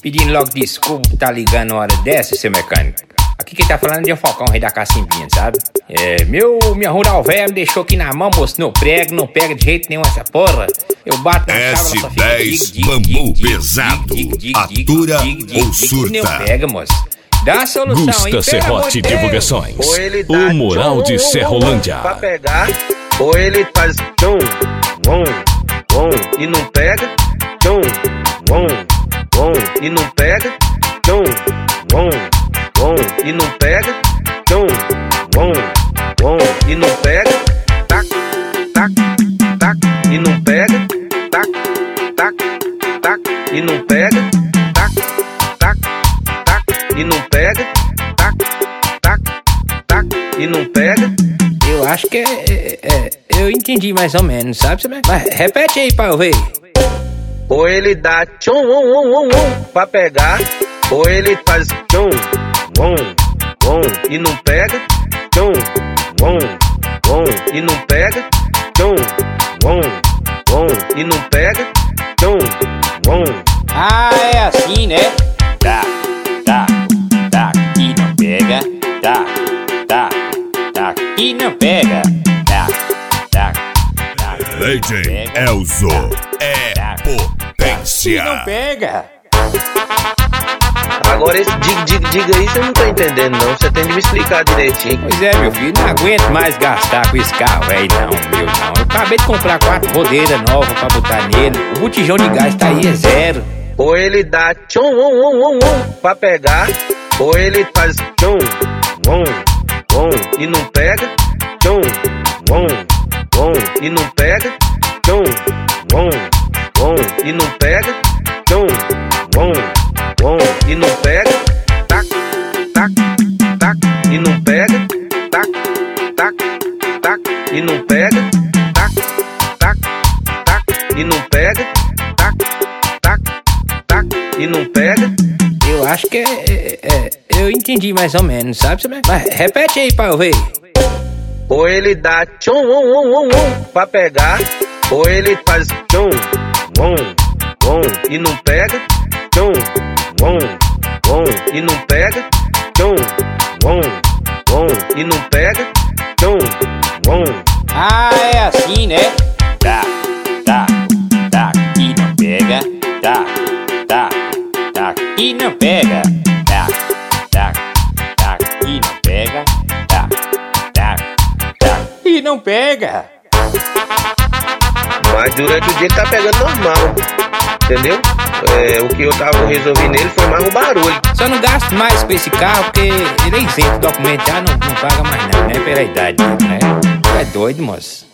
Pedindo logo desculpa por tá ligando uma hora dessa, seu mecânico. Aqui quem tá falando é o Falcão, rei da cacimbinha, sabe? Minha rural velha me deixou aqui na mão, moço, não pega de jeito nenhum essa porra. Eu bato na chave, ela só fica S10 bambu pesado, atura ou surta. Não pega, moço. Dá a solução, Gusta hein? Serrote Divulgações, o Mural de Serrolândia. Pra pegar, ou ele faz tchum, e não pega, tchum, e não pega, tchum, e não pega, tchum, e não pega, tac, e não pega, tac, e não pega, tac, e não pega, tac, e não pega. Eu acho que eu entendi mais ou menos, sabe? Mas repete aí pra eu ver. Ou ele dá tchum, pra pegar, ou ele faz tchum, e não pega, tchum, e não pega, tchum, e não pega, tchum, Ah, é assim, né? Tá, e não pega, tá, e não pega, tá. DJ Elzo é potência. E não pega. Agora esse diga aí, você não tá entendendo não, você tem de me explicar direitinho. Pois é, meu filho, não aguento mais gastar com esse carro aí não. Eu acabei de comprar 4 rodeiras novas pra botar nele. O botijão de gás tá aí, é 0. Ou ele dá tchum, pra pegar, ou ele faz tchum, e não pega, tchum, e não pega, tchum, e não pega, tchum, e não pega, tac, e não pega, tac, e não pega, tac, e não pega, tac, e não pega. Eu acho que eu entendi mais ou menos, sabe? Mas repete aí pra eu ver. Ou ele dá tchum, pra pegar, ou ele faz tchum, e não pega, tchum, e não pega, tchum, e não pega, tchum, Ah, é assim, né? Tá, e não pega, tá, e não pega, tá, e não pega, tá, e não pega. Mas durante o dia ele tá pegando normal, entendeu? O que eu tava resolvendo nele foi mais um barulho. Só não gasto mais com esse carro porque ele é isento, documentar não paga mais não, né? Pela idade, né? É doido, moço.